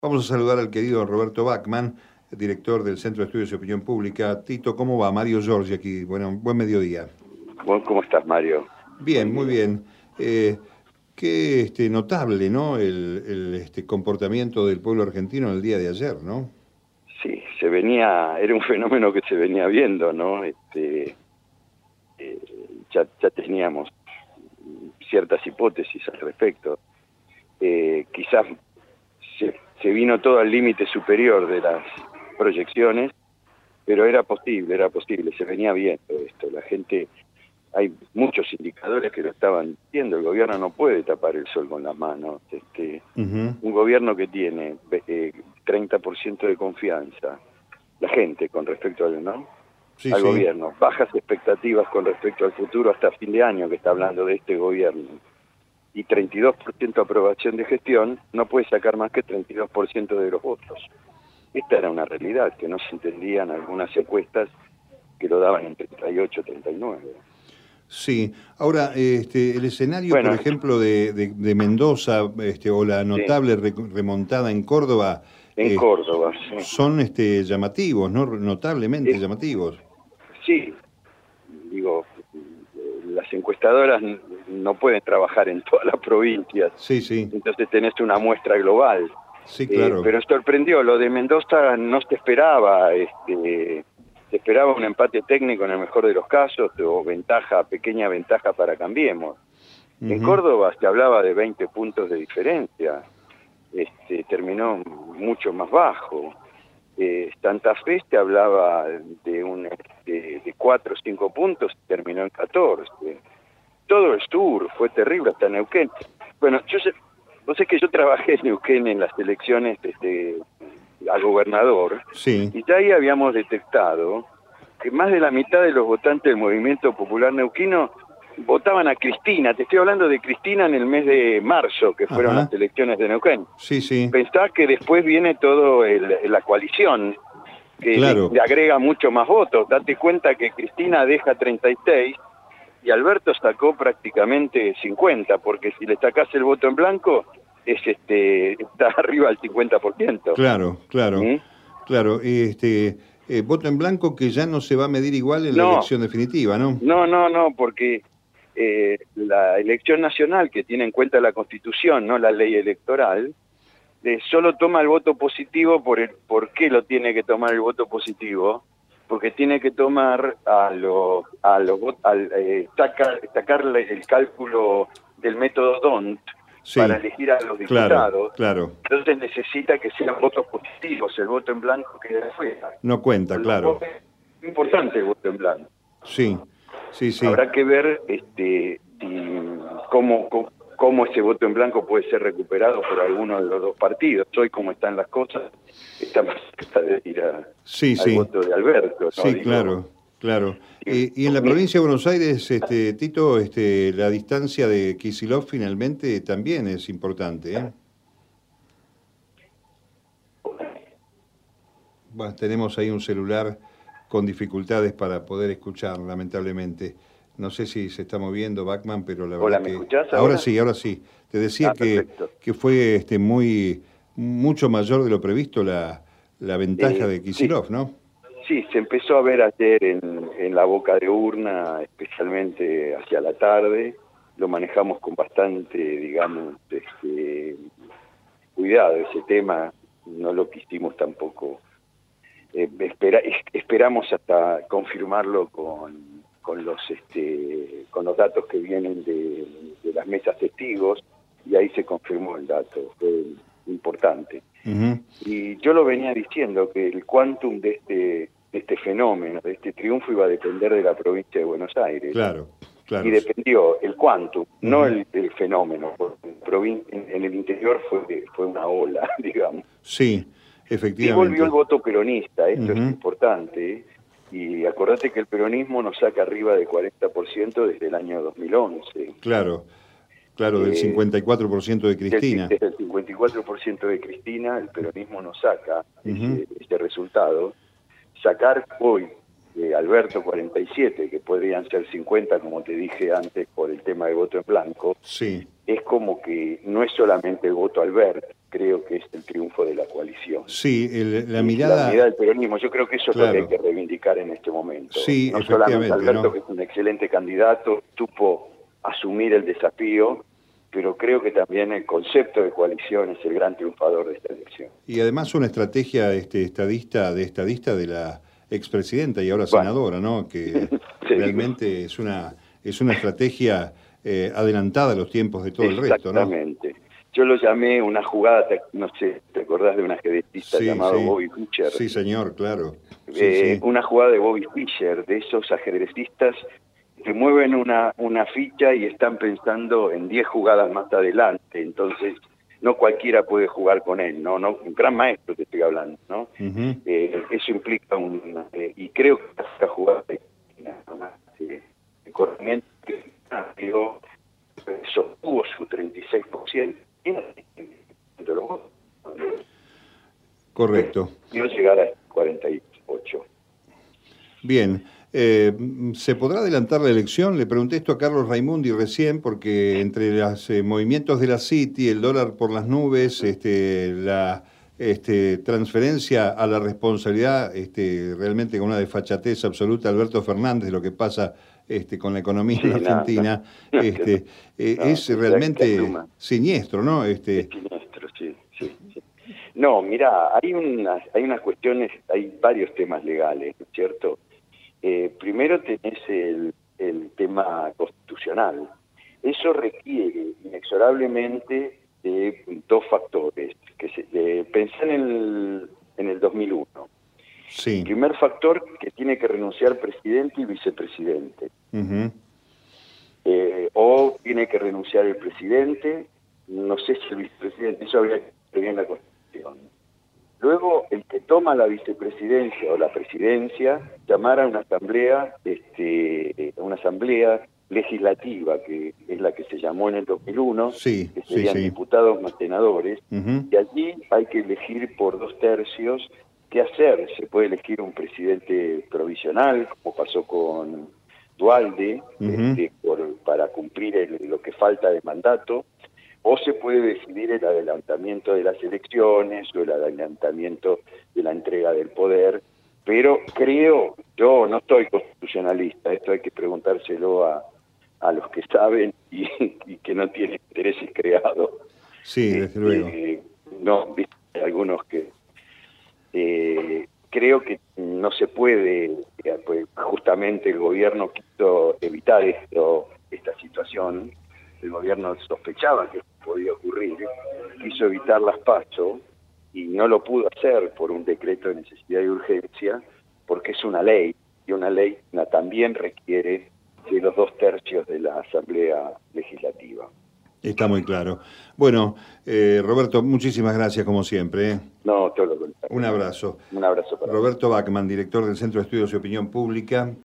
Vamos a saludar al querido Roberto Bachman, director del Centro de Estudios de Opinión Pública. Tito, ¿cómo va? Mario Giorgi aquí. Bueno, buen mediodía. ¿Cómo estás, Mario? Bien, Buen muy día. bien. Qué notable, ¿no? El comportamiento del pueblo argentino el día de ayer, ¿no? Sí, era un fenómeno que se venía viendo, ¿no? Eh, ya teníamos ciertas hipótesis al respecto. Quizás se vino todo al límite superior de las proyecciones, pero era posible, se venía viendo esto. La gente, hay muchos indicadores que lo estaban viendo. El gobierno no puede tapar el sol con las manos. Ujú. Un gobierno que tiene 30% de confianza, la gente con respecto Sí, al sí. gobierno, bajas expectativas con respecto al futuro hasta fin de año, que está hablando de este gobierno, y 32% aprobación de gestión, no puede sacar más que 32% de los votos. Esta era una realidad que no se entendían algunas encuestas que lo daban en 38, 39. Sí. Ahora, el escenario, por Bueno, ejemplo, de Mendoza, o la sí, notable remontada en Córdoba, en eh, Córdoba, sí. son llamativos, ¿no? Notablemente Eh, llamativos. sí, digo, las encuestadoras no pueden trabajar en todas las provincias, Sí, sí. entonces tenés una muestra global. Sí, claro. Pero sorprendió, lo de Mendoza no se esperaba, se esperaba un empate técnico en el mejor de los casos, o pequeña ventaja para Cambiemos. En Ujú. Córdoba se hablaba de 20 puntos de diferencia, terminó mucho más bajo. Santa Fe se hablaba de 4 o 5 puntos, terminó en 14. Todo el sur fue terrible, hasta Neuquén. Bueno, vos sabés que yo trabajé en Neuquén en las elecciones a gobernador, Sí. y ya ahí habíamos detectado que más de la mitad de los votantes del Movimiento Popular Neuquino votaban a Cristina. Te estoy hablando de Cristina en el mes de marzo, que fueron las Ajá. elecciones de Neuquén. Sí, sí. Pensá que después viene todo la coalición, que Claro, le agrega mucho más votos. Date cuenta que Cristina deja 36 y Alberto sacó prácticamente 50, porque si le sacás el voto en blanco, está arriba del 50%. claro, claro, ¿Mm? claro. Voto en blanco que ya no se va a medir igual en la No, elección definitiva, ¿no? no, porque la elección nacional, que tiene en cuenta la Constitución, no la ley electoral, solo toma el voto positivo ¿por qué lo tiene que tomar el voto positivo? Porque tiene que tomar sacarle el cálculo del método DONT para Sí, elegir a los claro, diputados. claro. Entonces necesita que sean votos positivos, el voto en blanco queda afuera. No cuenta, Con lo claro. cual es importante el voto en blanco. Sí, sí, sí. Habrá que ver cómo ese voto en blanco puede ser recuperado por alguno de los dos partidos. Hoy, como están las cosas, está más cerca de ir Sí, al sí. voto de Alberto, ¿no? Sí, claro, claro. Y en la Mi- provincia de Buenos Aires, Tito, la distancia de Kicillof finalmente también es importante, ¿eh? Bueno, tenemos ahí un celular con dificultades para poder escuchar, lamentablemente. No sé si se está moviendo Bachman, pero la Hola, verdad ¿me que escuchás ahora ahora? sí, ahora sí. Te decía Ah, perfecto. que fue mucho mayor de lo previsto la ventaja de Sí, Kicillof, ¿no? sí, se empezó a ver ayer en la boca de urna, especialmente hacia la tarde. Lo manejamos con bastante, digamos, cuidado ese tema. No lo quisimos tampoco. Esperamos hasta confirmarlo con los datos que vienen de las mesas testigos, y ahí se confirmó el dato. Fue importante. Ujú. Y yo lo venía diciendo, que el quantum de este fenómeno, de este triunfo, iba a depender de la provincia de Buenos Aires. Claro, Y claro. dependió el quantum, no Ujú. el fenómeno. Porque en el interior fue una ola, digamos. Sí, Sí volvió el efectivamente. voto peronista, esto es Ujú. importante, ¿eh? Y acordate que el peronismo nos saca arriba del 40% desde el año 2011. Claro, claro, del Eh, 54% de Cristina. Desde el 54% de Cristina, el peronismo nos saca Ujú. ese resultado. Sacar hoy de Alberto 47, que podrían ser 50, como te dije antes, por el tema del voto en blanco, Sí, es como que no es solamente el voto Alberto, creo que es el triunfo de la coalición. Sí, la mirada... mirada... La mirada del peronismo, yo creo que eso claro. es lo que hay que reivindicar en este momento. Sí, no solamente Alberto, ¿no? que es un excelente candidato, supo asumir el desafío, pero creo que también el concepto de coalición es el gran triunfador de esta elección. Y además una estrategia estadista de la expresidenta y ahora senadora, ¿no? Que sí, realmente es una estrategia adelantada a los tiempos de todo el resto, ¿no? Exactamente. Yo lo llamé una jugada, no sé, ¿te acordás de un ajedrecista llamado Bobby Fischer? Sí, señor, claro. Sí. Una jugada de Bobby Fischer, de esos ajedrecistas que mueven una ficha y están pensando en 10 jugadas más adelante, entonces no cualquiera puede jugar con él, no un gran maestro te estoy hablando, ¿no? Eso implica y creo que esta jugada de corrimiento sostuvo su 36%. Correcto. Quiero llegar a 48. Bien. ¿Se podrá adelantar la elección? Le pregunté esto a Carlos Raimundi recién, porque entre los movimientos de la City, el dólar por las nubes, la transferencia a la responsabilidad realmente con una desfachatez absoluta, Alberto Fernández, de lo que pasa con la economía en la Argentina, es realmente siniestro, ¿no? Es siniestro, sí. No, mira, hay unas cuestiones, hay varios temas legales, ¿no es cierto? Primero tenés el tema constitucional. Eso requiere inexorablemente de dos factores. Pensá en el 2001. Sí. El primer factor, que tiene que renunciar presidente y vicepresidente. O tiene que renunciar el presidente, no sé si el vicepresidente, eso habría que ver en la Constitución. Luego, el que toma la vicepresidencia o la presidencia, llamar a una asamblea legislativa, que es la que se llamó en el 2001, que serían diputados más senadores, y allí hay que elegir por 2/3 qué hacer. Se puede elegir un presidente provisional, como pasó con Duhalde, para cumplir lo que falta de mandato, o se puede decidir el adelantamiento de las elecciones o el adelantamiento de la entrega del poder, pero yo no soy constitucionalista, esto hay que preguntárselo a los que saben y que no tienen intereses creados. Sí, desde luego. No, hay algunos que creo que no se puede, pues justamente el gobierno quiso evitar esta situación. El gobierno sospechaba que podía ocurrir, quiso evitar las PASO y no lo pudo hacer por un decreto de necesidad y urgencia, porque es una ley, y una ley también requiere de los 2/3 de la Asamblea Legislativa. Está muy claro. Bueno, Roberto, muchísimas gracias como siempre. No, todo lo contrario. Un abrazo. Un abrazo para Roberto Bachmann, director del Centro de Estudios de Opinión Pública.